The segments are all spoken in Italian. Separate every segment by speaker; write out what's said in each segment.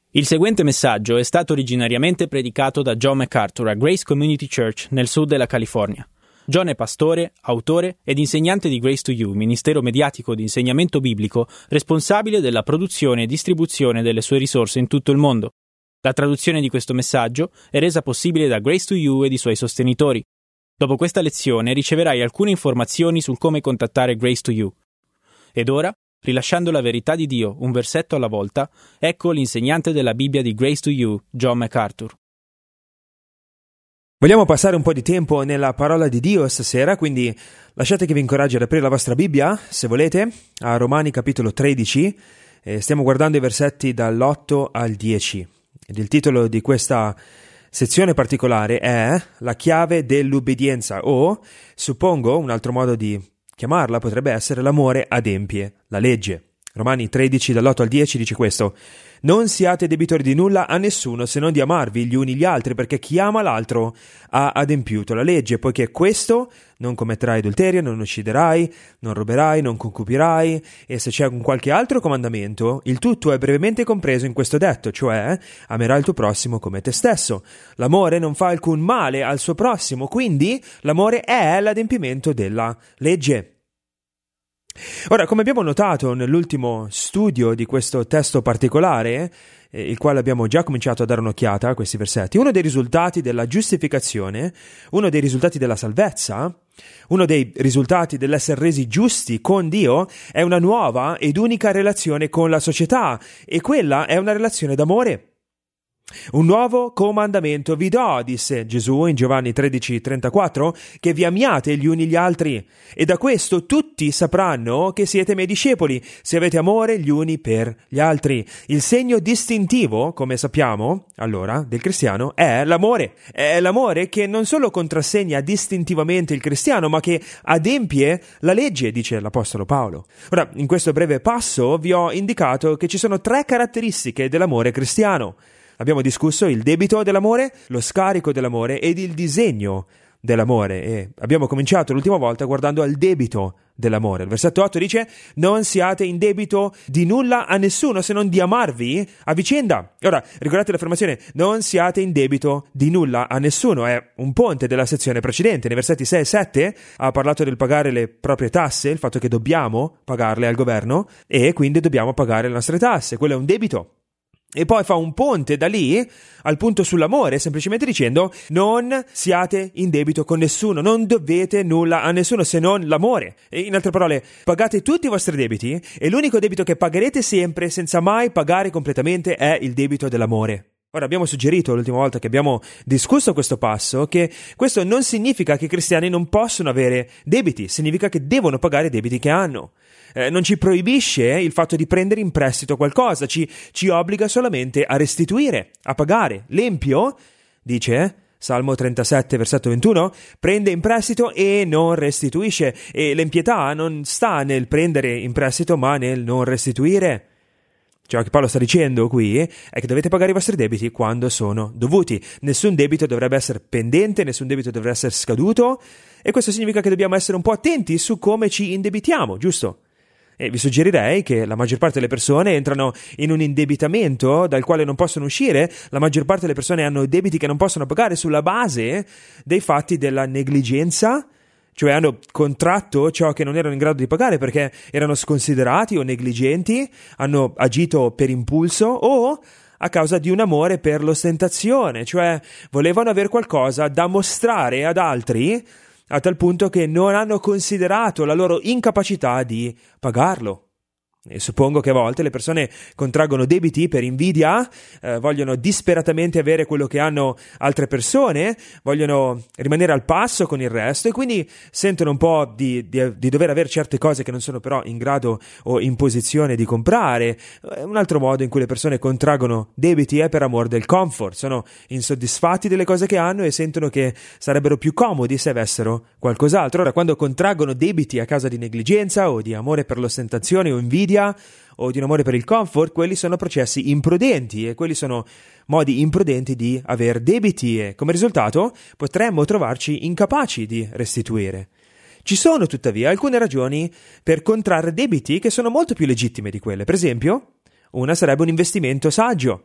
Speaker 1: Il seguente messaggio è stato originariamente predicato da John MacArthur a Grace Community Church nel sud della California. John è pastore, autore ed insegnante di Grace to You, ministero mediatico di insegnamento biblico responsabile della produzione e distribuzione delle sue risorse in tutto il mondo. La traduzione di questo messaggio è resa possibile da Grace to You ed i suoi sostenitori. Dopo questa lezione riceverai alcune informazioni sul come contattare Grace to You. Ed ora, rilasciando la verità di Dio un versetto alla volta, ecco l'insegnante della Bibbia di Grace to You, John MacArthur.
Speaker 2: Vogliamo passare un po' di tempo nella parola di Dio stasera, quindi lasciate che vi incoraggi ad aprire la vostra Bibbia, se volete, a Romani capitolo 13, stiamo guardando i versetti dall'8 al 10. Ed il titolo di questa sezione particolare è La chiave dell'ubbidienza, o, suppongo, un altro modo di chiamarla potrebbe essere l'amore adempie la legge. Romani 13 dall'8 al 10 dice questo: non siate debitori di nulla a nessuno se non di amarvi gli uni gli altri, perché chi ama l'altro ha adempiuto la legge, poiché questo: non commetterai adulterio, non ucciderai, non ruberai, non concupirai, e se c'è un qualche altro comandamento, il tutto è brevemente compreso in questo detto, cioè amerai il tuo prossimo come te stesso. L'amore non fa alcun male al suo prossimo, quindi l'amore è l'adempimento della legge. Ora, come abbiamo notato nell'ultimo studio di questo testo particolare, il quale abbiamo già cominciato a dare un'occhiata a questi versetti, uno dei risultati della giustificazione, uno dei risultati della salvezza, uno dei risultati dell'essere resi giusti con Dio è una nuova ed unica relazione con la società, e quella è una relazione d'amore. Un nuovo comandamento vi do, disse Gesù in Giovanni 13:34, che vi amiate gli uni gli altri, e da questo tutti sapranno che siete miei discepoli, se avete amore gli uni per gli altri. Il segno distintivo, come sappiamo, allora, del cristiano è l'amore. È l'amore che non solo contrassegna distintivamente il cristiano, ma che adempie la legge, dice l'Apostolo Paolo. Ora, in questo breve passo vi ho indicato che ci sono 3 caratteristiche dell'amore cristiano. Abbiamo discusso il debito dell'amore, lo scarico dell'amore ed il disegno dell'amore, e abbiamo cominciato l'ultima volta guardando al debito dell'amore. Il versetto 8 dice: non siate in debito di nulla a nessuno se non di amarvi a vicenda. Ora, ricordate l'affermazione non siate in debito di nulla a nessuno, è un ponte della sezione precedente. Nei versetti 6 e 7 ha parlato del pagare le proprie tasse, il fatto che dobbiamo pagarle al governo e quindi dobbiamo pagare le nostre tasse, quello è un debito. E poi fa un ponte da lì al punto sull'amore, semplicemente dicendo non siate in debito con nessuno, non dovete nulla a nessuno se non l'amore. E in altre parole, pagate tutti i vostri debiti, e l'unico debito che pagherete sempre senza mai pagare completamente è il debito dell'amore. Ora, abbiamo suggerito l'ultima volta che abbiamo discusso questo passo che questo non significa che i cristiani non possono avere debiti, significa che devono pagare i debiti che hanno. Non ci proibisce il fatto di prendere in prestito qualcosa, ci obbliga solamente a restituire, a pagare. L'empio, dice Salmo 37, versetto 21, prende in prestito e non restituisce, e l'empietà non sta nel prendere in prestito ma nel non restituire. Ciò che Paolo sta dicendo qui è che dovete pagare i vostri debiti quando sono dovuti. Nessun debito dovrebbe essere pendente, nessun debito dovrebbe essere scaduto, e questo significa che dobbiamo essere un po' attenti su come ci indebitiamo, giusto? E vi suggerirei che la maggior parte delle persone entrano in un indebitamento dal quale non possono uscire. La maggior parte delle persone hanno debiti che non possono pagare sulla base dei fatti della negligenza, cioè hanno contratto ciò che non erano in grado di pagare perché erano sconsiderati o negligenti, hanno agito per impulso o a causa di un amore per l'ostentazione, cioè volevano avere qualcosa da mostrare ad altri a tal punto che non hanno considerato la loro incapacità di pagarlo. E suppongo che a volte le persone contraggono debiti per invidia, vogliono disperatamente avere quello che hanno altre persone, vogliono rimanere al passo con il resto, e quindi sentono un po' di dover avere certe cose che non sono però in grado o in posizione di comprare. Un altro modo in cui le persone contraggono debiti è per amor del comfort, sono insoddisfatti delle cose che hanno e sentono che sarebbero più comodi se avessero qualcos'altro. Ora, quando contraggono debiti a causa di negligenza o di amore per l'ostentazione o invidia o di un amore per il comfort, quelli sono processi imprudenti, e quelli sono modi imprudenti di avere debiti, e come risultato potremmo trovarci incapaci di restituire. Ci sono tuttavia alcune ragioni per contrarre debiti che sono molto più legittime di quelle. Per esempio, una sarebbe un investimento saggio.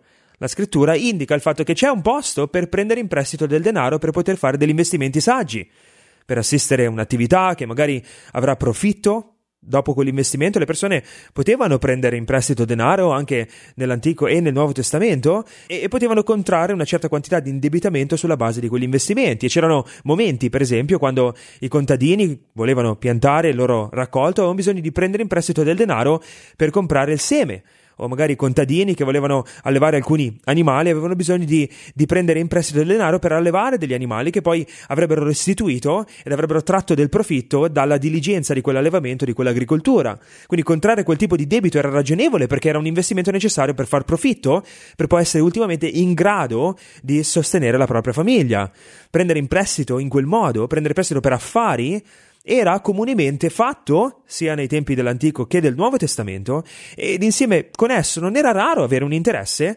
Speaker 2: la scrittura indica il fatto che c'è un posto per prendere in prestito del denaro per poter fare degli investimenti saggi, per assistere a un'attività che magari avrà profitto. Dopo quell'investimento le persone potevano prendere in prestito denaro anche nell'Antico e nel Nuovo Testamento e potevano contrarre una certa quantità di indebitamento sulla base di quegli investimenti. E c'erano momenti, per esempio, quando i contadini volevano piantare il loro raccolto, avevano bisogno di prendere in prestito del denaro per comprare il seme. O magari i contadini che volevano allevare alcuni animali avevano bisogno di prendere in prestito del denaro per allevare degli animali che poi avrebbero restituito ed avrebbero tratto del profitto dalla diligenza di quell'allevamento, di quell'agricoltura. Quindi contrarre quel tipo di debito era ragionevole perché era un investimento necessario per far profitto, per poi essere ultimamente in grado di sostenere la propria famiglia. Prendere in prestito in quel modo, prendere prestito per affari, era comunemente fatto sia nei tempi dell'Antico che del Nuovo Testamento, ed insieme con esso non era raro avere un interesse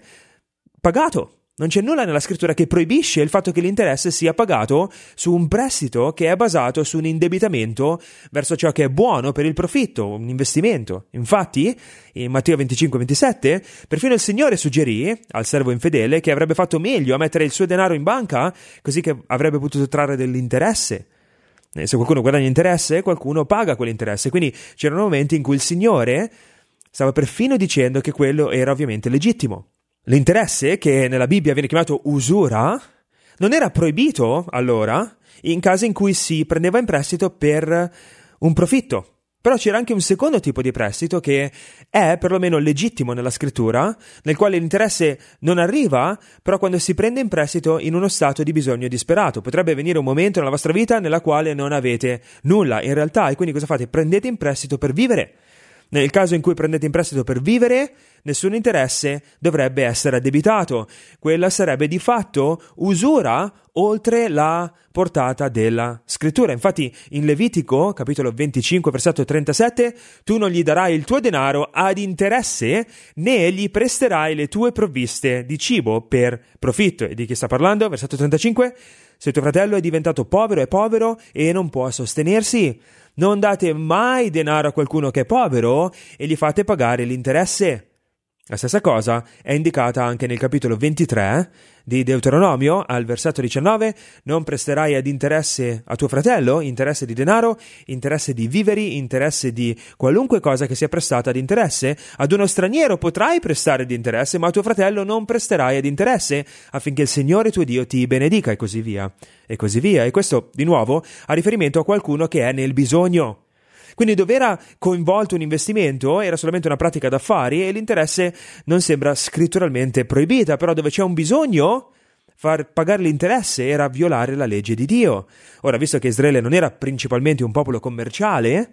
Speaker 2: pagato. Non c'è nulla nella scrittura che proibisce il fatto che l'interesse sia pagato su un prestito che è basato su un indebitamento verso ciò che è buono per il profitto, un investimento. Infatti, in Matteo 25-27, perfino il Signore suggerì al servo infedele che avrebbe fatto meglio a mettere il suo denaro in banca, così che avrebbe potuto trarre dell'interesse. Se qualcuno guadagna interesse, qualcuno paga quell'interesse. Quindi c'erano momenti in cui il Signore stava perfino dicendo che quello era ovviamente legittimo. L'interesse, che nella Bibbia viene chiamato usura, non era proibito allora in casi in cui si prendeva in prestito per un profitto. Però c'era anche un secondo tipo di prestito che è perlomeno legittimo nella scrittura, nel quale l'interesse non arriva, però quando si prende in prestito in uno stato di bisogno disperato. Potrebbe venire un momento nella vostra vita nella quale non avete nulla in realtà, e quindi cosa fate? Prendete in prestito per vivere. Nel caso in cui prendete in prestito per vivere, nessun interesse dovrebbe essere addebitato. Quella sarebbe di fatto usura oltre la portata della scrittura. Infatti in Levitico, capitolo 25, versetto 37, tu non gli darai il tuo denaro ad interesse, né gli presterai le tue provviste di cibo per profitto. E di chi sta parlando? Versetto 35, se tuo fratello è diventato povero e non può sostenersi, non date mai denaro a qualcuno che è povero e gli fate pagare l'interesse. La stessa cosa è indicata anche nel capitolo 23 di Deuteronomio, al versetto 19, non presterai ad interesse a tuo fratello, interesse di denaro, interesse di viveri, interesse di qualunque cosa che sia prestata ad interesse. Ad uno straniero potrai prestare ad interesse, ma a tuo fratello non presterai ad interesse, affinché il Signore tuo Dio ti benedica, e così via, e così via. E questo, di nuovo, ha riferimento a qualcuno che è nel bisogno. Quindi dove era coinvolto un investimento era solamente una pratica d'affari e l'interesse non sembra scritturalmente proibita, però dove c'è un bisogno, far pagare l'interesse era violare la legge di Dio. Ora, visto che Israele non era principalmente un popolo commerciale,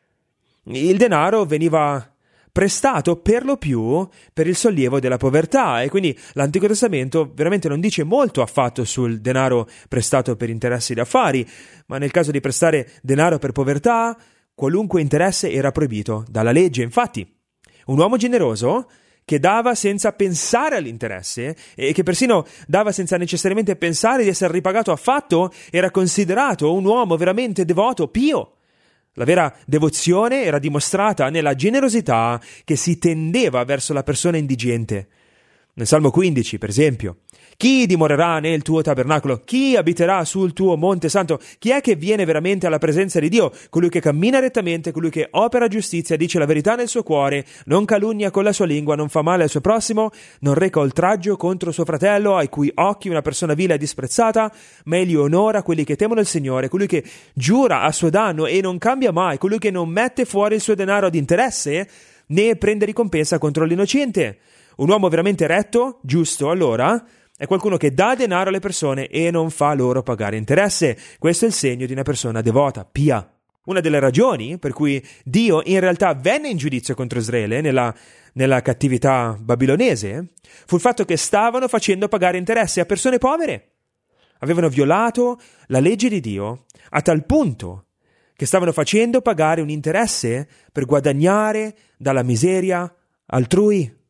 Speaker 2: il denaro veniva prestato per lo più per il sollievo della povertà, e quindi l'Antico Testamento veramente non dice molto affatto sul denaro prestato per interessi d'affari, ma nel caso di prestare denaro per povertà, qualunque interesse era proibito dalla legge. Infatti, un uomo generoso che dava senza pensare all'interesse e che persino dava senza necessariamente pensare di essere ripagato affatto era considerato un uomo veramente devoto, pio. La vera devozione era dimostrata nella generosità che si tendeva verso la persona indigente. Nel Salmo 15, per esempio, chi dimorerà nel tuo tabernacolo? Chi abiterà sul tuo monte santo? Chi è che viene veramente alla presenza di Dio? Colui che cammina rettamente, colui che opera giustizia, dice la verità nel suo cuore, non calunnia con la sua lingua, non fa male al suo prossimo, non reca oltraggio contro suo fratello, ai cui occhi una persona vile è disprezzata, ma egli onora quelli che temono il Signore, colui che giura a suo danno e non cambia mai, colui che non mette fuori il suo denaro ad interesse, né prende ricompensa contro l'innocente. Un uomo veramente retto, giusto, allora, è qualcuno che dà denaro alle persone e non fa loro pagare interesse. Questo è il segno di una persona devota, pia. Una delle ragioni per cui Dio in realtà venne in giudizio contro Israele nella cattività babilonese fu il fatto che stavano facendo pagare interesse a persone povere. Avevano violato la legge di Dio a tal punto che stavano facendo pagare un interesse per guadagnare dalla miseria altrui.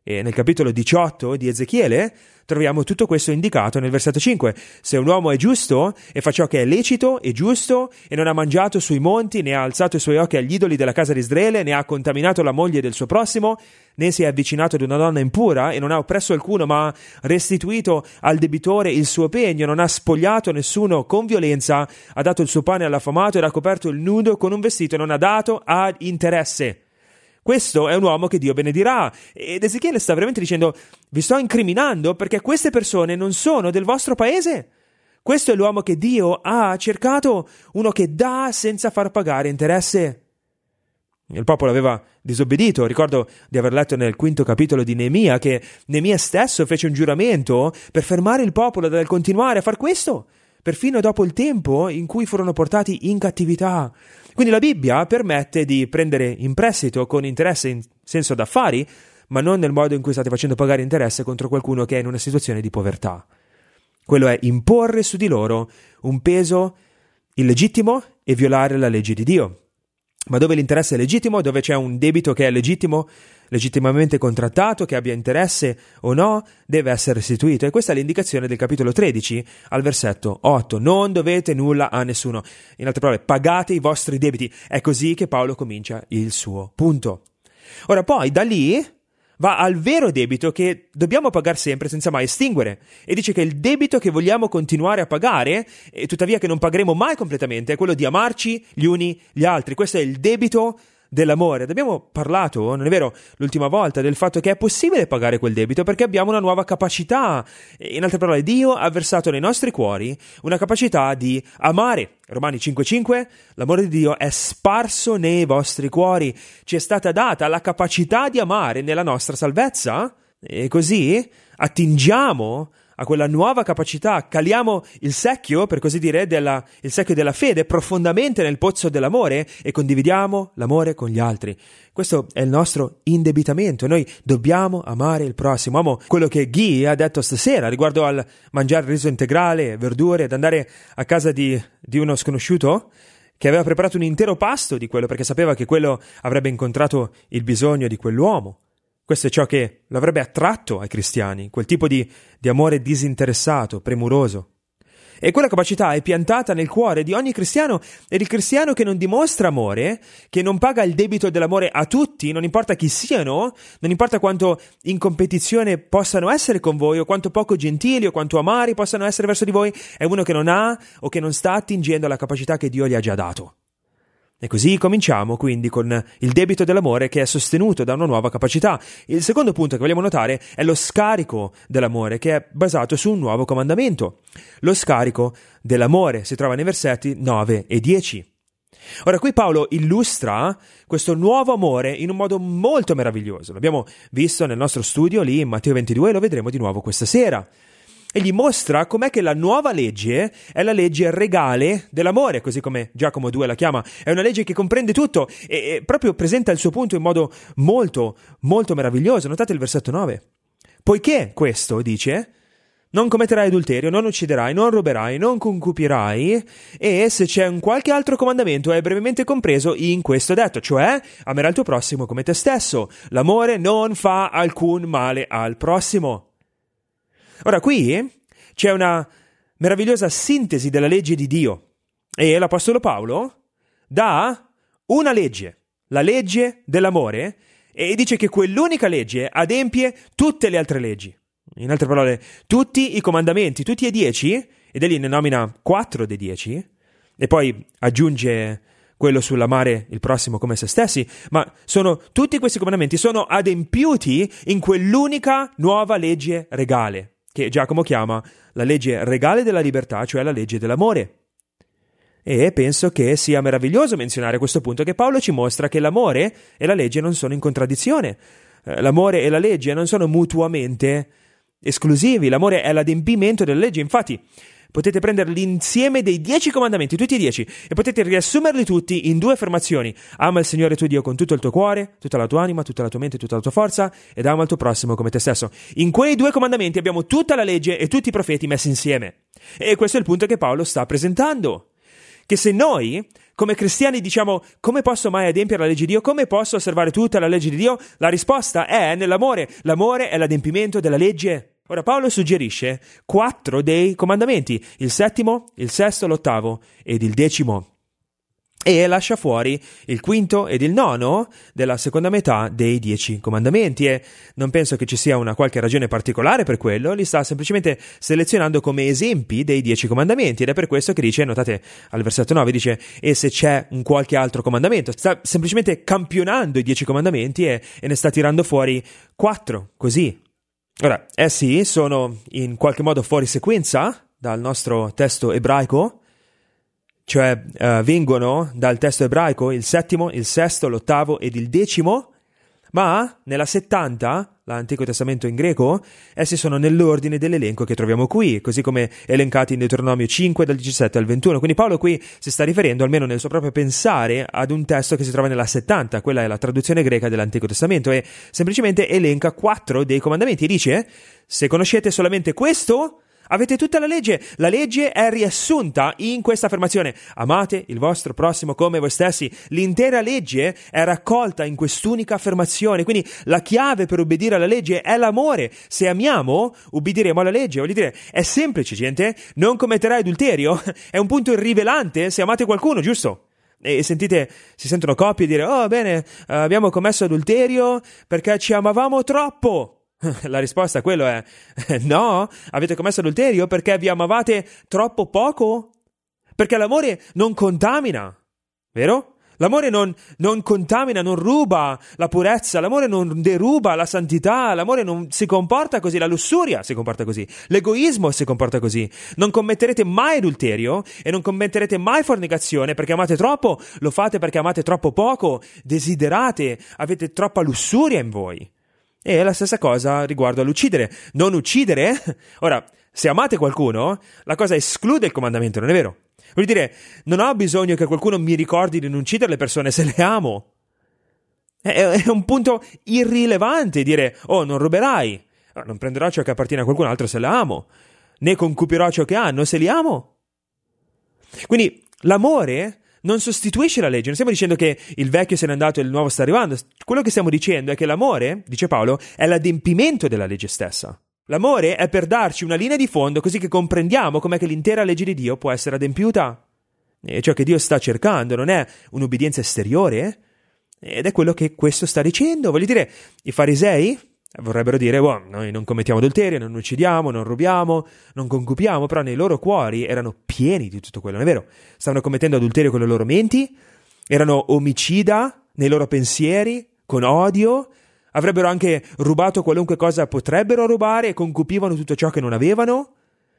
Speaker 2: E nel capitolo 18 di Ezechiele troviamo tutto questo indicato nel versetto 5. Se un uomo è giusto e fa ciò che è lecito e giusto e non ha mangiato sui monti, né ha alzato i suoi occhi agli idoli della casa di Israele, né ha contaminato la moglie del suo prossimo, né si è avvicinato ad una donna impura e non ha oppresso alcuno, ma ha restituito al debitore il suo pegno, non ha spogliato nessuno con violenza, ha dato il suo pane all'affamato ed ha coperto il nudo con un vestito e non ha dato ad interesse. Questo è un uomo che Dio benedirà. Ed Ezechiele sta veramente dicendo: vi sto incriminando perché queste persone non sono del vostro paese. Questo è l'uomo che Dio ha cercato, uno che dà senza far pagare interesse. Il popolo aveva disobbedito. Ricordo di aver letto nel 5° capitolo di Neemia che Neemia stesso fece un giuramento per fermare il popolo dal continuare a far questo, perfino dopo il tempo in cui furono portati in cattività. Quindi la Bibbia permette di prendere in prestito con interesse in senso d'affari, ma non nel modo in cui state facendo pagare interesse contro qualcuno che è in una situazione di povertà. Quello è imporre su di loro un peso illegittimo e violare la legge di Dio. Ma dove l'interesse è legittimo, dove c'è un debito che è legittimo, legittimamente contrattato, che abbia interesse o no, deve essere restituito. E questa è l'indicazione del capitolo 13 al versetto 8. Non dovete nulla a nessuno. In altre parole, pagate i vostri debiti. È così che Paolo comincia il suo punto. Ora poi, da lì, va al vero debito che dobbiamo pagare sempre senza mai estinguere. E dice che il debito che vogliamo continuare a pagare, e tuttavia che non pagheremo mai completamente, è quello di amarci gli uni gli altri. Questo è il debito dell'amore. Abbiamo parlato, non è vero, l'ultima volta del fatto che è possibile pagare quel debito perché abbiamo una nuova capacità. In altre parole, Dio ha versato nei nostri cuori una capacità di amare. Romani 5,5, l'amore di Dio è sparso nei vostri cuori. Ci è stata data la capacità di amare nella nostra salvezza e così attingiamo a quella nuova capacità, caliamo il secchio, per così dire, il secchio della fede profondamente nel pozzo dell'amore e condividiamo l'amore con gli altri. Questo è il nostro indebitamento. Noi dobbiamo amare il prossimo. Amo quello che Guy ha detto stasera riguardo al mangiare riso integrale, verdure, ad andare a casa di uno sconosciuto che aveva preparato un intero pasto di quello perché sapeva che quello avrebbe incontrato il bisogno di quell'uomo. Questo è ciò che l'avrebbe attratto ai cristiani, quel tipo di amore disinteressato, premuroso. E quella capacità è piantata nel cuore di ogni cristiano, ed il cristiano che non dimostra amore, che non paga il debito dell'amore a tutti, non importa chi siano, non importa quanto in competizione possano essere con voi, o quanto poco gentili o quanto amari possano essere verso di voi, è uno che non ha o che non sta attingendo alla capacità che Dio gli ha già dato. E così cominciamo quindi con il debito dell'amore che è sostenuto da una nuova capacità. Il secondo punto che vogliamo notare è lo scarico dell'amore che è basato su un nuovo comandamento. Lo scarico dell'amore si trova nei versetti 9 e 10. Ora qui Paolo illustra questo nuovo amore in un modo molto meraviglioso. L'abbiamo visto nel nostro studio lì in Matteo 22 e lo vedremo di nuovo questa sera. E gli mostra com'è che la nuova legge è la legge regale dell'amore, così come Giacomo 2 la chiama. È una legge che comprende tutto e proprio presenta il suo punto in modo molto, molto meraviglioso. Notate il versetto 9. Poiché questo, dice, non commetterai adulterio, non ucciderai, non ruberai, non concupirai, e se c'è un qualche altro comandamento è brevemente compreso in questo detto, cioè amerai il tuo prossimo come te stesso. L'amore non fa alcun male al prossimo. Ora qui c'è una meravigliosa sintesi della legge di Dio e l'Apostolo Paolo dà una legge, la legge dell'amore, e dice che quell'unica legge adempie tutte le altre leggi. In altre parole, tutti i comandamenti, tutti e 10, ed egli ne nomina 4 dei 10, e poi aggiunge quello sull'amare il prossimo come se stessi, ma tutti questi comandamenti sono adempiuti in quell'unica nuova legge regale, che Giacomo chiama la legge regale della libertà, cioè la legge dell'amore. E penso che sia meraviglioso menzionare a questo punto che Paolo ci mostra che l'amore e la legge non sono in contraddizione. L'amore e la legge non sono mutuamente esclusivi, l'amore è l'adempimento della legge. Infatti, potete prendere l'insieme dei 10 comandamenti, tutti e 10, e potete riassumerli tutti in 2 affermazioni. Ama il Signore tuo Dio con tutto il tuo cuore, tutta la tua anima, tutta la tua mente, tutta la tua forza, ed ama il tuo prossimo come te stesso. In quei 2 comandamenti abbiamo tutta la legge e tutti i profeti messi insieme. E questo è il punto che Paolo sta presentando. Che se noi come cristiani diciamo: come posso mai adempiere la legge di Dio? Come posso osservare tutta la legge di Dio? La risposta è nell'amore. L'amore è l'adempimento della legge. Ora Paolo suggerisce 4 dei comandamenti: il 7°, il 6°, l'8° ed il 10°. E lascia fuori il 5° ed il 9° della seconda metà dei 10 comandamenti, e non penso che ci sia una qualche ragione particolare per quello, li sta semplicemente selezionando come esempi dei 10 comandamenti, ed è per questo che dice, notate al versetto 9, dice: e se c'è un qualche altro comandamento, sta semplicemente campionando i 10 comandamenti e ne sta tirando fuori 4, così. Ora, essi sono in qualche modo fuori sequenza dal nostro testo ebraico, cioè vengono dal testo ebraico il 7°, il 6°, l'8° ed il 10°, ma nella 70, l'Antico Testamento in greco, essi sono nell'ordine dell'elenco che troviamo qui, così come elencati in Deuteronomio 5 dal 17 al 21. Quindi Paolo qui si sta riferendo, almeno nel suo proprio pensare, ad un testo che si trova nella 70, quella è la traduzione greca dell'Antico Testamento, e semplicemente elenca 4 dei comandamenti e dice: se conoscete solamente questo, avete tutta la legge. La legge è riassunta in questa affermazione: amate il vostro prossimo come voi stessi. L'intera legge è raccolta in quest'unica affermazione. Quindi la chiave per obbedire alla legge è l'amore. Se amiamo, ubbidiremo alla legge. Voglio dire, è semplice, gente. Non commetterai adulterio. È un punto irrilevante se amate qualcuno, giusto? E sentite, si sentono coppie dire: oh bene, abbiamo commesso adulterio perché ci amavamo troppo. La risposta a quello è: no, avete commesso adulterio perché vi amavate troppo poco? Perché l'amore non contamina, vero? L'amore non contamina, non ruba la purezza, l'amore non deruba la santità, l'amore non si comporta così, la lussuria si comporta così, l'egoismo si comporta così. Non commetterete mai adulterio e non commetterete mai fornicazione perché amate troppo, lo fate perché amate troppo poco, desiderate, avete troppa lussuria in voi. E la stessa cosa riguardo all'uccidere. Non uccidere? Ora, se amate qualcuno, la cosa esclude il comandamento, non è vero? Vuol dire, non ho bisogno che qualcuno mi ricordi di non uccidere le persone se le amo. È un punto irrilevante dire: oh, non ruberai. Non prenderò ciò che appartiene a qualcun altro se le amo. Né concupirò ciò che hanno se li amo. Quindi l'amore non sostituisce la legge. Non stiamo dicendo che il vecchio se n'è andato e il nuovo sta arrivando. Quello che stiamo dicendo è che l'amore, dice Paolo, è l'adempimento della legge stessa. L'amore è per darci una linea di fondo così che comprendiamo com'è che l'intera legge di Dio può essere adempiuta. E ciò che Dio sta cercando non è un'obbedienza esteriore, ed è quello che questo sta dicendo. Voglio dire, i farisei vorrebbero dire: noi non commettiamo adulterio, non uccidiamo, non rubiamo, non concupiamo, però nei loro cuori erano pieni di tutto quello, non è vero? Stavano commettendo adulterio con le loro menti, erano omicida nei loro pensieri, con odio, avrebbero anche rubato qualunque cosa potrebbero rubare e concupivano tutto ciò che non avevano.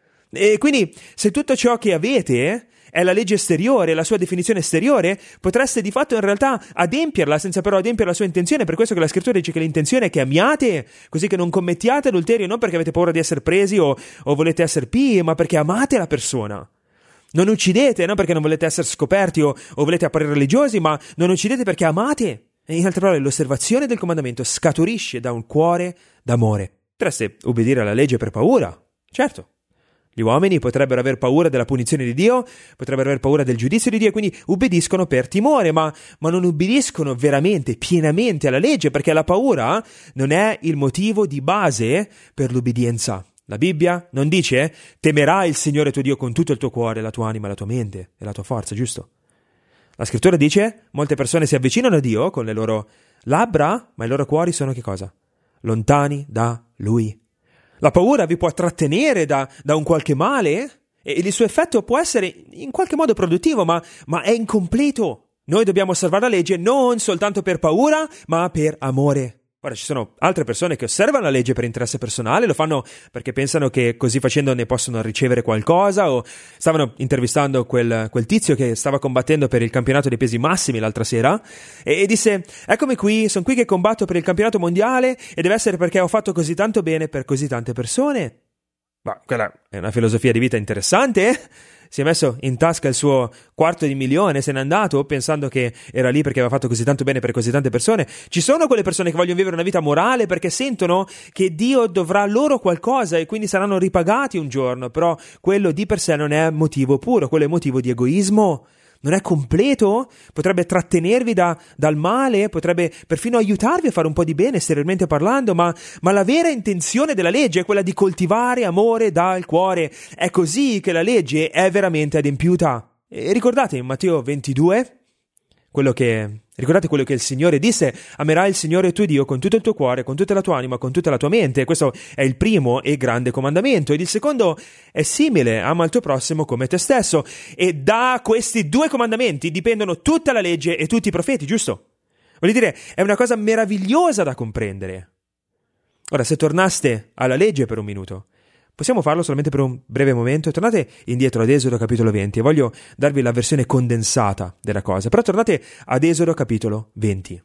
Speaker 2: E quindi, se tutto ciò che avete è la legge esteriore, la sua definizione esteriore, potreste di fatto in realtà adempierla senza però adempiere la sua intenzione. Per questo che la scrittura dice che l'intenzione è che amiate, così che non commettiate adulterio, non perché avete paura di essere presi o volete essere pii, ma perché amate la persona. Non uccidete, non perché non volete essere scoperti o volete apparire religiosi, ma non uccidete perché amate. E in altre parole, l'osservazione del comandamento scaturisce da un cuore d'amore. Potreste obbedire alla legge per paura, certo. Gli uomini potrebbero aver paura della punizione di Dio, potrebbero aver paura del giudizio di Dio e quindi ubbidiscono per timore, ma non ubbidiscono veramente, pienamente alla legge, perché la paura non è il motivo di base per l'ubbidienza. La Bibbia non dice: temerai il Signore tuo Dio con tutto il tuo cuore, la tua anima, la tua mente e la tua forza, giusto? La scrittura dice: molte persone si avvicinano a Dio con le loro labbra, ma i loro cuori sono che cosa? Lontani da Lui. La paura vi può trattenere da un qualche male e il suo effetto può essere in qualche modo produttivo, ma è incompleto. Noi dobbiamo osservare la legge non soltanto per paura, ma per amore. Ora, ci sono altre persone che osservano la legge per interesse personale, lo fanno perché pensano che così facendo ne possono ricevere qualcosa, o stavano intervistando quel tizio che stava combattendo per il campionato dei pesi massimi l'altra sera e disse: eccomi qui, sono qui che combatto per il campionato mondiale e deve essere perché ho fatto così tanto bene per così tante persone. Ma quella è una filosofia di vita interessante, eh? Si è messo in tasca il suo $250,000, se n'è andato pensando che era lì perché aveva fatto così tanto bene per così tante persone. Ci sono quelle persone che vogliono vivere una vita morale perché sentono che Dio dovrà loro qualcosa e quindi saranno ripagati un giorno, però quello di per sé non è motivo puro, quello è motivo di egoismo. non è completo, potrebbe trattenervi dal male, potrebbe perfino aiutarvi a fare un po' di bene, esteriormente parlando, ma la vera intenzione della legge è quella di coltivare amore dal cuore. È così che la legge è veramente adempiuta. E ricordate in Matteo 22, ricordate quello che il Signore disse: amerai il Signore tuo Dio con tutto il tuo cuore, con tutta la tua anima, con tutta la tua mente. Questo è il primo e grande comandamento. Ed il secondo è simile: ama il tuo prossimo come te stesso. E da questi due comandamenti dipendono tutta la legge e tutti i profeti, giusto? Voglio dire, è una cosa meravigliosa da comprendere. Ora, se tornaste alla legge per un minuto, possiamo farlo solamente per un breve momento? Tornate indietro ad Esodo capitolo 20 e voglio darvi la versione condensata della cosa, però tornate ad Esodo capitolo 20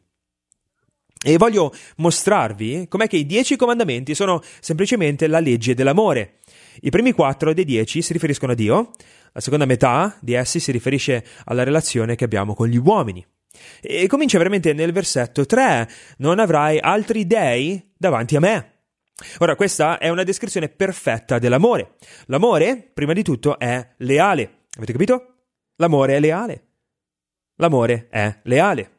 Speaker 2: e voglio mostrarvi com'è che i 10 comandamenti sono semplicemente la legge dell'amore. I primi 4 dei 10 si riferiscono a Dio, la seconda metà di essi si riferisce alla relazione che abbiamo con gli uomini. E comincia veramente nel versetto 3: non avrai altri dei davanti a me. Ora, questa è una descrizione perfetta dell'amore. L'amore, prima di tutto, è leale. Avete capito? L'amore è leale. L'amore è leale.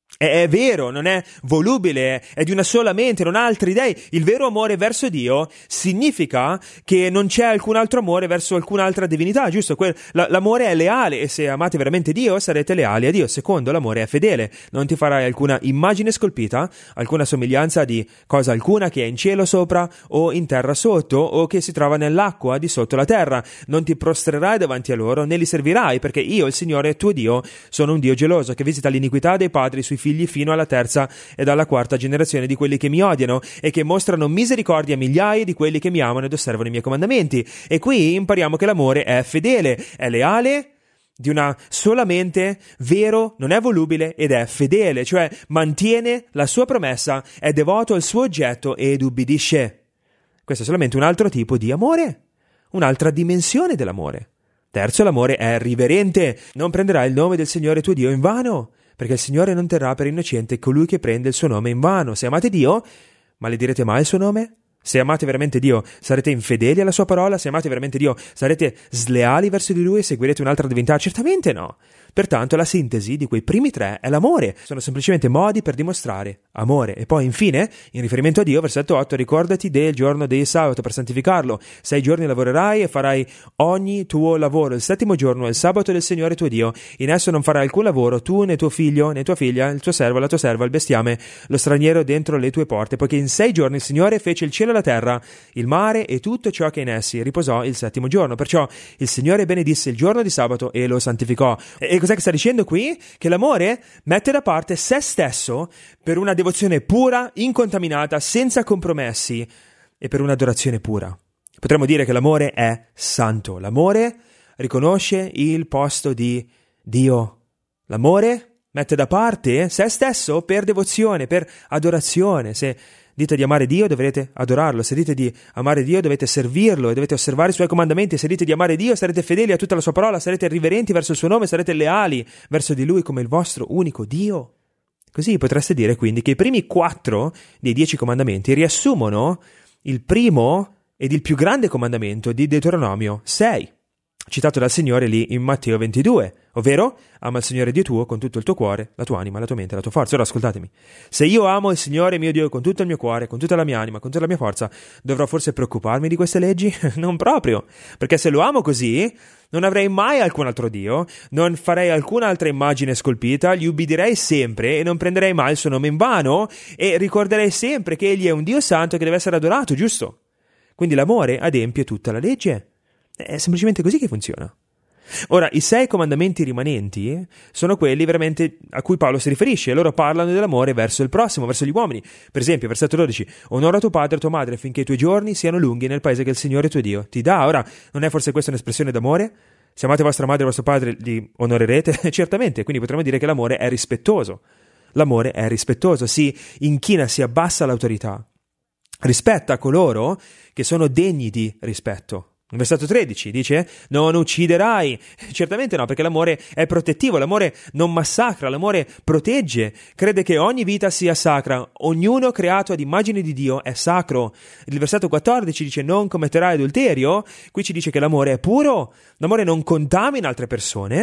Speaker 2: È vero, non è volubile, è di una sola mente, non ha altri dei. Il vero amore verso Dio significa che non c'è alcun altro amore verso alcun'altra divinità, giusto? L'amore è leale, e se amate veramente Dio sarete leali a Dio. Secondo, l'amore è fedele. Non ti farai alcuna immagine scolpita, alcuna somiglianza di cosa alcuna che è in cielo sopra o in terra sotto o che si trova nell'acqua di sotto la terra. Non ti prostrerai davanti a loro né li servirai, perché io, il Signore tuo Dio, sono un Dio geloso che visita l'iniquità dei padri sui figli fino alla terza ed alla quarta generazione di quelli che mi odiano e che mostrano misericordia a migliaia di quelli che mi amano ed osservano i miei comandamenti. E qui impariamo che l'amore è fedele, è leale, di una sola mente, vero, non è volubile ed è fedele, cioè mantiene la sua promessa, è devoto al suo oggetto ed ubbidisce. Questo è solamente un altro tipo di amore, un'altra dimensione dell'amore. Terzo, l'amore è riverente. Non prenderai il nome del Signore tuo Dio in vano, perché il Signore non terrà per innocente colui che prende il suo nome in vano. Se amate Dio, maledirete mai il suo nome? Se amate veramente Dio, sarete infedeli alla sua parola? Se amate veramente Dio, sarete sleali verso di Lui e seguirete un'altra divinità? Certamente no. Pertanto la sintesi di quei primi 3 è l'amore. Sono semplicemente modi per dimostrare amore. E poi infine, in riferimento a Dio, versetto 8, ricordati del giorno di sabato per santificarlo. 6 giorni lavorerai e farai ogni tuo lavoro. Il 7° giorno è il sabato del Signore tuo Dio. In esso non farai alcun lavoro, tu né tuo figlio né tua figlia, il tuo servo, la tua serva, il bestiame, lo straniero dentro le tue porte, poiché in 6 giorni il Signore fece il cielo e la terra, il mare e tutto ciò che in essi, riposò il 7° giorno. Perciò il Signore benedisse il giorno di sabato e lo santificò. E cos'è che sta dicendo qui? Che l'amore mette da parte se stesso per una devozione pura, incontaminata, senza compromessi e per un'adorazione pura. Potremmo dire che l'amore è santo. L'amore riconosce il posto di Dio. L'amore mette da parte se stesso per devozione, per adorazione. Se dite di amare Dio, dovrete adorarlo. Se dite di amare Dio, dovete servirlo e dovete osservare i suoi comandamenti. Se dite di amare Dio, sarete fedeli a tutta la sua parola, sarete riverenti verso il suo nome, sarete leali verso di Lui come il vostro unico Dio. Così potreste dire quindi che i primi 4 dei 10 comandamenti riassumono il primo ed il più grande comandamento di Deuteronomio 6, citato dal Signore lì in Matteo 22, ovvero ama il Signore Dio tuo con tutto il tuo cuore, la tua anima, la tua mente, la tua forza. Ora ascoltatemi, se io amo il Signore mio Dio con tutto il mio cuore, con tutta la mia anima, con tutta la mia forza, dovrò forse preoccuparmi di queste leggi? Non proprio, perché se lo amo così non avrei mai alcun altro Dio, non farei alcuna altra immagine scolpita, gli ubbidirei sempre e non prenderei mai il suo nome in vano e ricorderei sempre che Egli è un Dio santo che deve essere adorato, giusto? Quindi l'amore adempie tutta la legge. È semplicemente così che funziona. Ora, i 6 comandamenti rimanenti sono quelli veramente a cui Paolo si riferisce. Loro parlano dell'amore verso il prossimo, verso gli uomini. Per esempio, versetto 12: onora tuo padre e tua madre finché i tuoi giorni siano lunghi nel paese che il Signore tuo Dio ti dà. Ora, non è forse questa un'espressione d'amore? Se amate vostra madre e vostro padre, li onorerete? Certamente, quindi potremmo dire che l'amore è rispettoso. L'amore è rispettoso, si inchina, si abbassa all'autorità. Rispetta coloro che sono degni di rispetto. Il versetto 13 dice: non ucciderai. Certamente no, perché l'amore è protettivo, l'amore non massacra, l'amore protegge, crede che ogni vita sia sacra, ognuno creato ad immagine di Dio è sacro. Il versetto 14 dice: non commetterai adulterio. Qui ci dice che l'amore è puro, l'amore non contamina altre persone,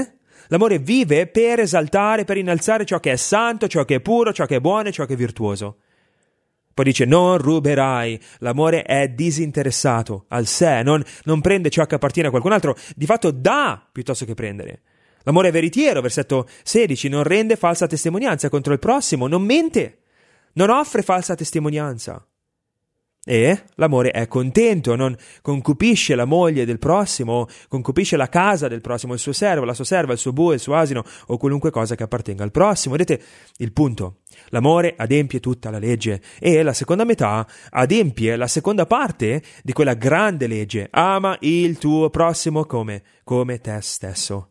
Speaker 2: L'amore vive per esaltare, per innalzare ciò che è santo, ciò che è puro, ciò che è buono e ciò che è virtuoso. Poi dice non ruberai. L'amore è disinteressato al sé, non prende ciò che appartiene a qualcun altro, di fatto dà piuttosto che prendere. L'amore è veritiero, versetto 16, non rende falsa testimonianza contro il prossimo, non mente, non offre falsa testimonianza. E l'amore è contento, non concupisce la moglie del prossimo, concupisce la casa del prossimo, il suo servo, la sua serva, il suo bue, il suo asino o qualunque cosa che appartenga al prossimo. Vedete il punto? L'amore adempie tutta la legge e la seconda metà adempie la seconda parte di quella grande legge. Ama il tuo prossimo come te stesso.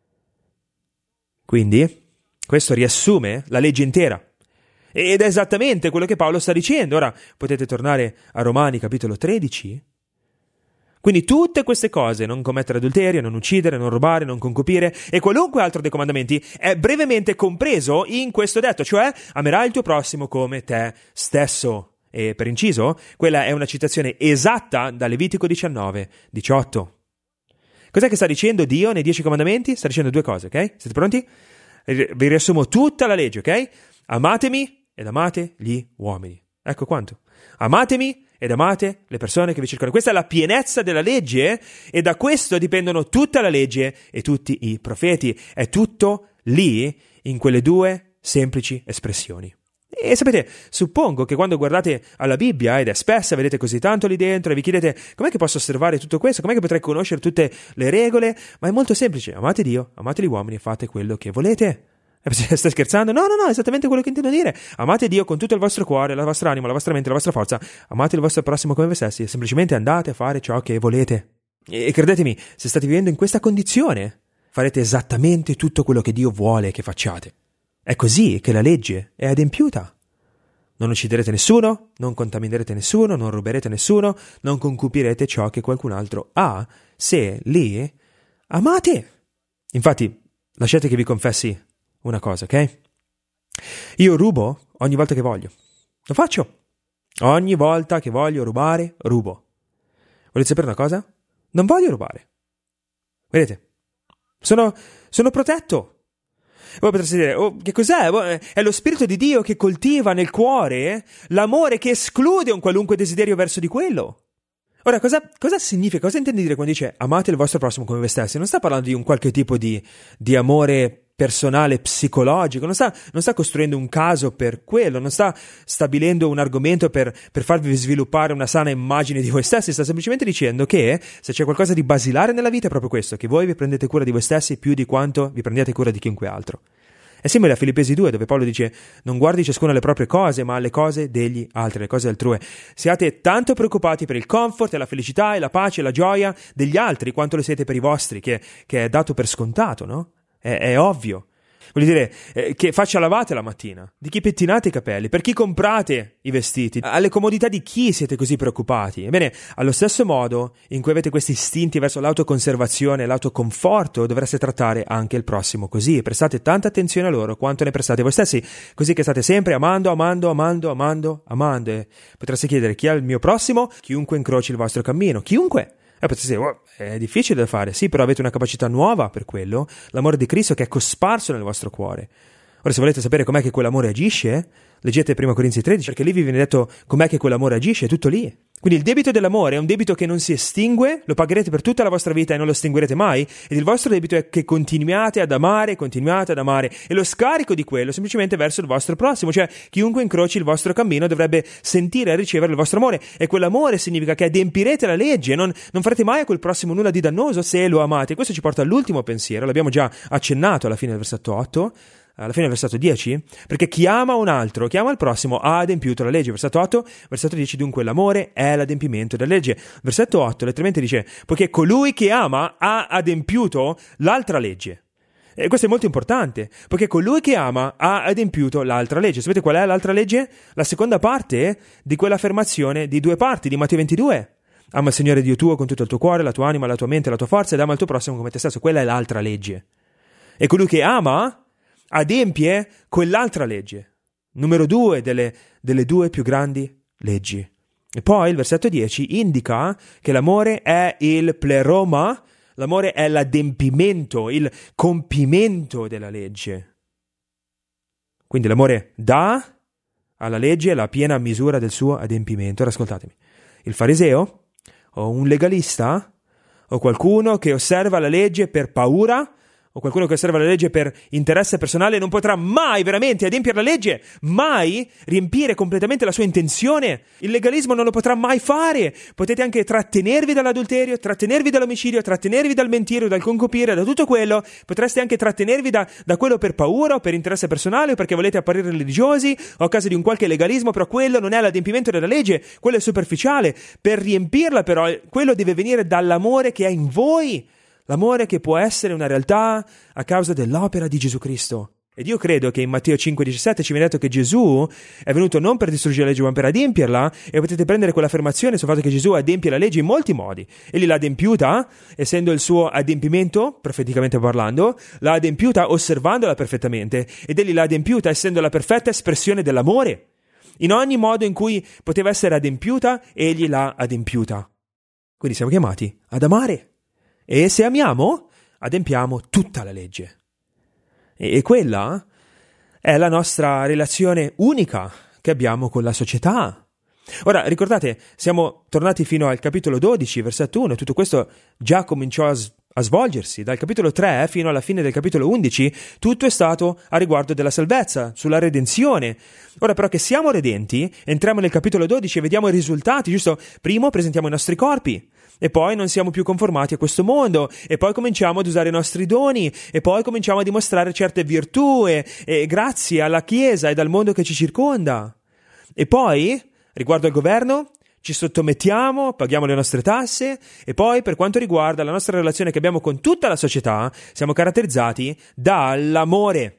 Speaker 2: Quindi questo riassume la legge intera. Ed è esattamente quello che Paolo sta dicendo. Ora potete tornare a Romani capitolo 13. Quindi tutte queste cose, non commettere adulterio, non uccidere, non rubare, non concupire e qualunque altro dei comandamenti è brevemente compreso in questo detto, cioè amerai il tuo prossimo come te stesso. E per inciso, quella è una citazione esatta da Levitico 19:18. Cos'è che sta dicendo Dio nei 10 comandamenti? Sta dicendo due cose, ok? Siete pronti? Vi riassumo tutta la legge, ok? Amatemi ed amate gli uomini. Ecco quanto. Amatemi ed amate le persone che vi circondano. Questa è la pienezza della legge e da questo dipendono tutta la legge e tutti i profeti. È tutto lì in quelle due semplici espressioni. E sapete, suppongo che quando guardate alla Bibbia, ed è spessa, vedete così tanto lì dentro e vi chiedete com'è che posso osservare tutto questo, com'è che potrei conoscere tutte le regole, ma è molto semplice. Amate Dio, amate gli uomini e fate quello che volete. Stai scherzando? No, è esattamente quello che intendo dire. Amate Dio con tutto il vostro cuore, la vostra anima, la vostra mente, la vostra forza. Amate il vostro prossimo come voi stessi e semplicemente andate a fare ciò che volete. E credetemi, se state vivendo in questa condizione, farete esattamente tutto quello che Dio vuole che facciate. È così che la legge è adempiuta. Non ucciderete nessuno, non contaminerete nessuno, non ruberete nessuno, non concupirete ciò che qualcun altro ha, se li amate. Infatti, lasciate che vi confessi una cosa, ok? Io rubo ogni volta che voglio. Lo faccio. Ogni volta che voglio rubare, rubo. Volete sapere una cosa? Non voglio rubare. Vedete? Sono protetto. Voi potreste dire, che cos'è? È lo Spirito di Dio che coltiva nel cuore l'amore che esclude un qualunque desiderio verso di quello. Ora, cosa significa? Cosa intende dire quando dice amate il vostro prossimo come voi stessi? Non sta parlando di un qualche tipo di amore personale, psicologico, non sta costruendo un caso per quello, non sta stabilendo un argomento per farvi sviluppare una sana immagine di voi stessi, sta semplicemente dicendo che se c'è qualcosa di basilare nella vita è proprio questo, che voi vi prendete cura di voi stessi più di quanto vi prendiate cura di chiunque altro. È simile a Filippesi 2, dove Paolo dice non guardi ciascuno alle proprie cose, ma alle cose degli altri, le cose altrui. Siate tanto preoccupati per il comfort e la felicità e la pace e la gioia degli altri quanto lo siete per i vostri, che è dato per scontato, no? È ovvio. Vuol dire che faccia lavate la mattina, di chi pettinate i capelli, per chi comprate i vestiti, alle comodità di chi siete così preoccupati. Ebbene, allo stesso modo in cui avete questi istinti verso l'autoconservazione e l'autoconforto, dovreste trattare anche il prossimo così. Prestate tanta attenzione a loro quanto ne prestate voi stessi, così che state sempre amando. E potreste chiedere chi è il mio prossimo? Chiunque incroci il vostro cammino, chiunque. Potreste dire, è difficile da fare, sì, però avete una capacità nuova per quello, l'amore di Cristo che è cosparso nel vostro cuore. Ora, se volete sapere com'è che quell'amore agisce, leggete 1 Corinzi 13, perché lì vi viene detto com'è che quell'amore agisce, è tutto lì. Quindi il debito dell'amore è un debito che non si estingue, lo pagherete per tutta la vostra vita e non lo estinguerete mai, ed il vostro debito è che continuate ad amare, e lo scarico di quello semplicemente verso il vostro prossimo, cioè chiunque incroci il vostro cammino dovrebbe sentire e ricevere il vostro amore, e quell'amore significa che adempirete la legge, non farete mai a quel prossimo nulla di dannoso se lo amate. Questo ci porta all'ultimo pensiero, l'abbiamo già accennato alla fine del versetto 8, alla fine del versetto 10, perché chi ama un altro, chi ama il prossimo, ha adempiuto la legge. Versetto 8, versetto 10, dunque l'amore è l'adempimento della legge. Versetto 8 letteralmente dice, poiché colui che ama ha adempiuto l'altra legge. E questo è molto importante, perché colui che ama ha adempiuto l'altra legge. Sapete qual è l'altra legge? La seconda parte di quell'affermazione di 2 parti di Matteo 22. Ama il Signore Dio tuo con tutto il tuo cuore, la tua anima, la tua mente, la tua forza, ed ama il tuo prossimo come te stesso. Quella è l'altra legge. E colui che ama adempie quell'altra legge, numero 2 delle 2 più grandi leggi. E poi il versetto 10 indica che l'amore è il pleroma, L'amore è l'adempimento, il compimento della legge. Quindi l'amore dà alla legge la piena misura del suo adempimento. Ora ascoltatemi. Il fariseo, o un legalista, o qualcuno che osserva la legge per paura, o qualcuno che osserva la legge per interesse personale, non potrà mai veramente adempiere la legge, mai riempire completamente la sua intenzione. Il legalismo non lo potrà mai fare. Potete anche trattenervi dall'adulterio, trattenervi dall'omicidio, trattenervi dal mentire, dal concupire, da tutto quello. Potreste anche trattenervi da quello per paura o per interesse personale o perché volete apparire religiosi o a causa di un qualche legalismo, però quello non è l'adempimento della legge, quello è superficiale. Per riempirla però, quello deve venire dall'amore che è in voi. L'amore che può essere una realtà a causa dell'opera di Gesù Cristo. Ed io credo che in Matteo 5,17 ci viene detto che Gesù è venuto non per distruggere la legge ma per adempierla, e potete prendere quell'affermazione sul fatto che Gesù adempie la legge in molti modi. Egli l'ha adempiuta, essendo il suo adempimento, profeticamente parlando, l'ha adempiuta osservandola perfettamente, ed egli l'ha adempiuta essendo la perfetta espressione dell'amore. In ogni modo in cui poteva essere adempiuta, egli l'ha adempiuta. Quindi siamo chiamati ad amare. E se amiamo, adempiamo tutta la legge. E quella è la nostra relazione unica che abbiamo con la società. Ora, ricordate, siamo tornati fino al capitolo 12, versetto 1, tutto questo già cominciò a svolgersi. Dal capitolo 3 fino alla fine del capitolo 11, tutto è stato a riguardo della salvezza, sulla redenzione. Ora però che siamo redenti, entriamo nel capitolo 12 e vediamo i risultati, giusto? Primo presentiamo i nostri corpi, e poi non siamo più conformati a questo mondo, e poi cominciamo ad usare i nostri doni, e poi cominciamo a dimostrare certe virtù, e grazie alla Chiesa e dal mondo che ci circonda. E poi, riguardo al governo, ci sottomettiamo, paghiamo le nostre tasse, e poi per quanto riguarda la nostra relazione che abbiamo con tutta la società, siamo caratterizzati dall'amore.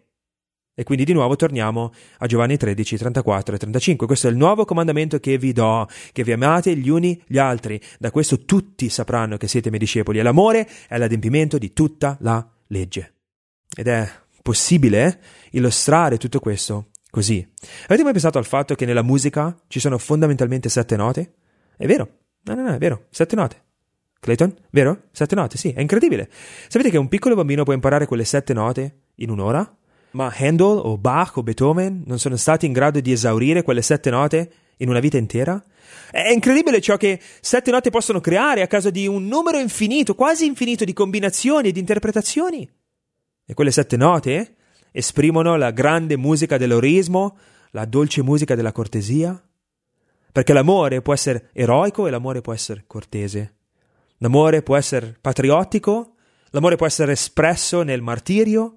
Speaker 2: E quindi di nuovo torniamo a Giovanni 13, 34 e 35. Questo è il nuovo comandamento che vi do, che vi amate gli uni gli altri. Da questo tutti sapranno che siete miei discepoli, e l'amore è l'adempimento di tutta la legge. Ed è possibile illustrare tutto questo così. Avete mai pensato al fatto che nella musica ci sono fondamentalmente 7 note? È vero. No, è vero. 7 note. Clayton? Vero? 7 note, sì, è incredibile. Sapete che un piccolo bambino può imparare quelle 7 note in un'ora? Ma Handel o Bach o Beethoven non sono stati in grado di esaurire quelle 7 note in una vita intera? È incredibile ciò che 7 note possono creare a causa di un numero infinito, quasi infinito di combinazioni e di interpretazioni. E quelle 7 note esprimono la grande musica dell'eroismo, la dolce musica della cortesia. Perché l'amore può essere eroico e l'amore può essere cortese. L'amore può essere patriottico, l'amore può essere espresso nel martirio.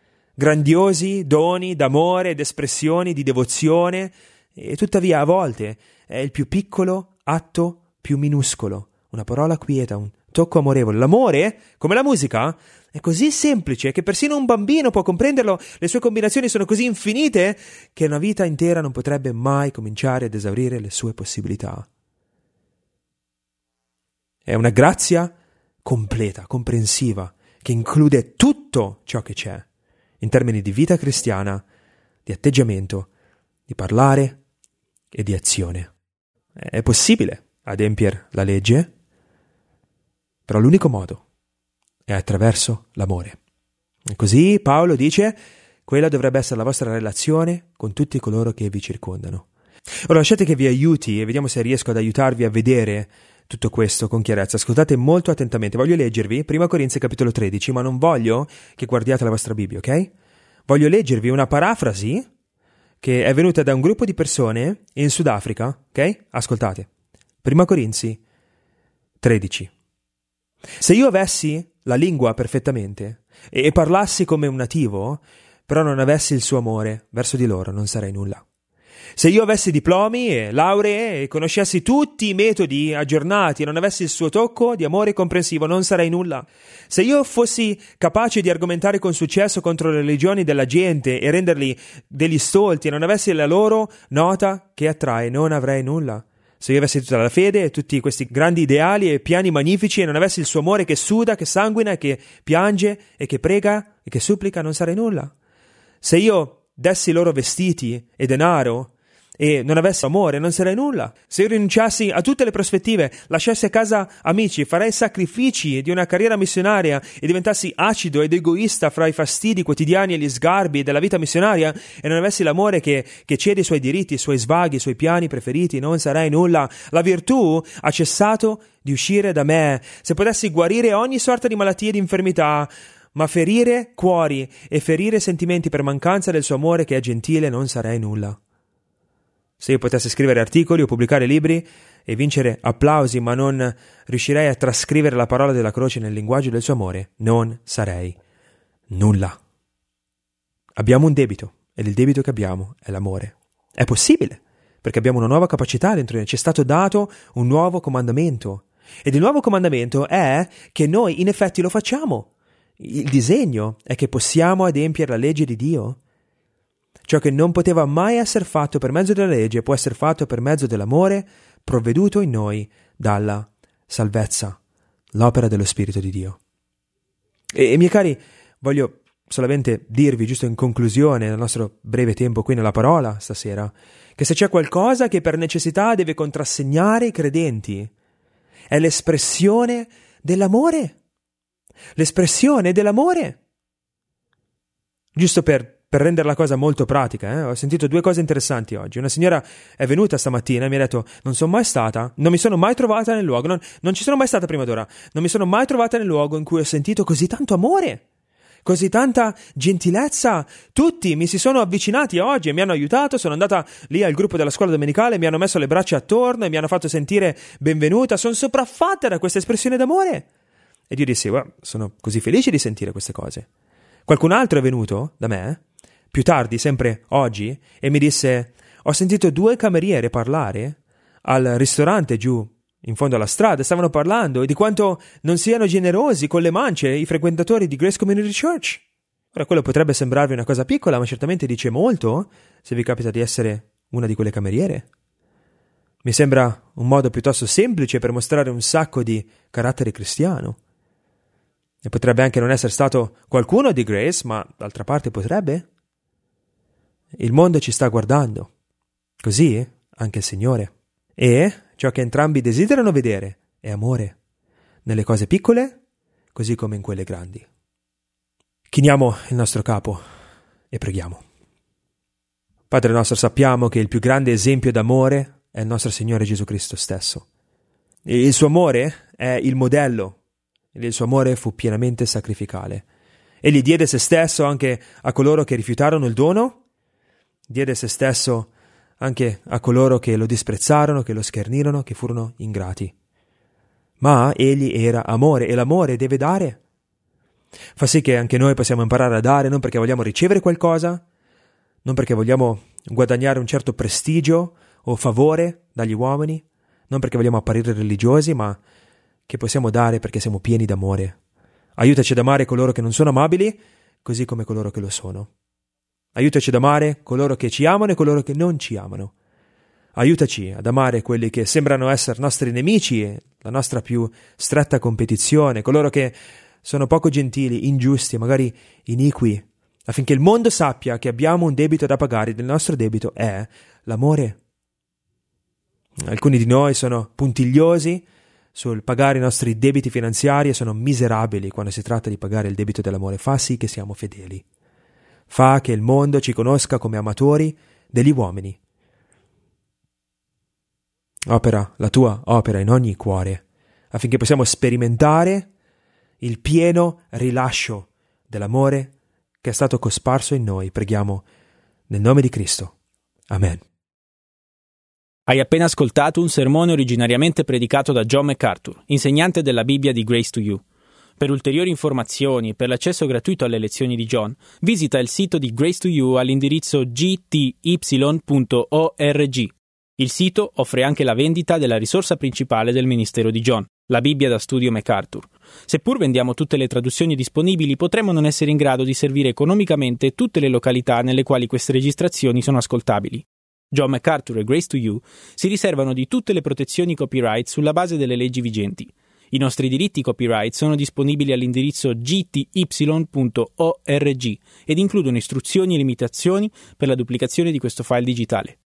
Speaker 2: Grandiosi doni d'amore ed espressioni di devozione, e tuttavia a volte è il più piccolo atto più minuscolo, una parola quieta, un tocco amorevole. L'amore, come la musica, è così semplice che persino un bambino può comprenderlo. Le sue combinazioni sono così infinite che una vita intera non potrebbe mai cominciare ad esaurire le sue possibilità. È una grazia completa, comprensiva, che include tutto ciò che c'è in termini di vita cristiana, di atteggiamento, di parlare e di azione. È possibile adempiere la legge, però l'unico modo è attraverso l'amore. E così Paolo dice: quella dovrebbe essere la vostra relazione con tutti coloro che vi circondano. Ora lasciate che vi aiuti e vediamo se riesco ad aiutarvi a vedere tutto questo con chiarezza. Ascoltate molto attentamente. Voglio leggervi 1 Corinzi capitolo 13, ma non voglio che guardiate la vostra Bibbia, ok? Voglio leggervi una parafrasi che è venuta da un gruppo di persone in Sudafrica, ok? Ascoltate. 1 Corinzi 13. Se io avessi la lingua perfettamente e parlassi come un nativo, però non avessi il suo amore verso di loro, non sarei nulla. Se io avessi diplomi e lauree e conoscessi tutti i metodi aggiornati e non avessi il suo tocco di amore comprensivo, non sarei nulla. Se io fossi capace di argomentare con successo contro le religioni della gente e renderli degli stolti e non avessi la loro nota che attrae, non avrei nulla. Se io avessi tutta la fede e tutti questi grandi ideali e piani magnifici e non avessi il suo amore che suda, che sanguina e che piange e che prega e che supplica, non sarei nulla. Se io dessi loro vestiti e denaro e non avessi amore, non sarei nulla. Se io rinunciassi a tutte le prospettive, lasciassi a casa amici, farei sacrifici di una carriera missionaria e diventassi acido ed egoista fra i fastidi quotidiani e gli sgarbi della vita missionaria e non avessi l'amore che cede i suoi diritti, i suoi svaghi, i suoi piani preferiti, non sarei nulla. La virtù ha cessato di uscire da me. Se potessi guarire ogni sorta di malattia e di infermità, ma ferire cuori e ferire sentimenti per mancanza del suo amore che è gentile, non sarei nulla. Se io potessi scrivere articoli o pubblicare libri e vincere applausi, ma non riuscirei a trascrivere la parola della croce nel linguaggio del suo amore, non sarei nulla. Abbiamo un debito, ed il debito che abbiamo è l'amore. È possibile, perché abbiamo una nuova capacità dentro di noi. Ci è stato dato un nuovo comandamento. Ed il nuovo comandamento è che noi in effetti lo facciamo. Il disegno è che possiamo adempiere la legge di Dio. Ciò che non poteva mai essere fatto per mezzo della legge può essere fatto per mezzo dell'amore provveduto in noi dalla salvezza, l'opera dello Spirito di Dio. E miei cari, voglio solamente dirvi, giusto in conclusione del nostro breve tempo qui nella parola stasera, che se c'è qualcosa che per necessità deve contrassegnare i credenti, è l'espressione dell'amore. L'espressione dell'amore. Giusto per rendere la cosa molto pratica, ho sentito due cose interessanti oggi. Una signora è venuta stamattina e mi ha detto: non sono mai stata, non mi sono mai trovata nel luogo, non ci sono mai stata prima d'ora, non mi sono mai trovata nel luogo in cui ho sentito così tanto amore, così tanta gentilezza. Tutti mi si sono avvicinati oggi e mi hanno aiutato. Sono andata lì al gruppo della scuola domenicale, mi hanno messo le braccia attorno e mi hanno fatto sentire benvenuta. Sono sopraffatta da questa espressione d'amore. Ed io dissi: sono così felice di sentire queste cose. Qualcun altro è venuto da me, più tardi, sempre oggi, e mi disse: ho sentito 2 cameriere parlare al ristorante giù in fondo alla strada, stavano parlando di quanto non siano generosi con le mance i frequentatori di Grace Community Church. Ora, quello potrebbe sembrarvi una cosa piccola, ma certamente dice molto se vi capita di essere una di quelle cameriere. Mi sembra un modo piuttosto semplice per mostrare un sacco di carattere cristiano. E potrebbe anche non essere stato qualcuno di Grace, ma d'altra parte potrebbe. Il mondo ci sta guardando, così anche il Signore. E ciò che entrambi desiderano vedere è amore, nelle cose piccole, così come in quelle grandi. Chiniamo il nostro capo e preghiamo. Padre nostro, sappiamo che il più grande esempio d'amore è il nostro Signore Gesù Cristo stesso. E il suo amore è il modello. Il suo amore fu pienamente sacrificale. Egli diede se stesso anche a coloro che rifiutarono il dono, diede se stesso anche a coloro che lo disprezzarono, che lo schernirono, che furono ingrati. Ma egli era amore e l'amore deve dare. Fa sì che anche noi possiamo imparare a dare, non perché vogliamo ricevere qualcosa, non perché vogliamo guadagnare un certo prestigio o favore dagli uomini, non perché vogliamo apparire religiosi, ma che possiamo dare perché siamo pieni d'amore. Aiutaci ad amare coloro che non sono amabili, così come coloro che lo sono. Aiutaci ad amare coloro che ci amano e coloro che non ci amano. Aiutaci ad amare quelli che sembrano essere nostri nemici e la nostra più stretta competizione, coloro che sono poco gentili, ingiusti, magari iniqui, affinché il mondo sappia che abbiamo un debito da pagare. Il nostro debito è l'amore. Alcuni di noi sono puntigliosi sul pagare i nostri debiti finanziari e sono miserabili quando si tratta di pagare il debito dell'amore. Fa sì che siamo fedeli. Fa che il mondo ci conosca come amatori degli uomini. Opera la tua opera in ogni cuore, affinché possiamo sperimentare il pieno rilascio dell'amore che è stato cosparso in noi. Preghiamo nel nome di Cristo. Amen.
Speaker 1: Hai appena ascoltato un sermone originariamente predicato da John MacArthur, insegnante della Bibbia di Grace to You. Per ulteriori informazioni e per l'accesso gratuito alle lezioni di John, visita il sito di Grace to You all'indirizzo gty.org. Il sito offre anche la vendita della risorsa principale del ministero di John, la Bibbia da studio MacArthur. Seppur vendiamo tutte le traduzioni disponibili, potremmo non essere in grado di servire economicamente tutte le località nelle quali queste registrazioni sono ascoltabili. John MacArthur e Grace to You si riservano di tutte le protezioni copyright sulla base delle leggi vigenti. I nostri diritti copyright sono disponibili all'indirizzo gty.org ed includono istruzioni e limitazioni per la duplicazione di questo file digitale.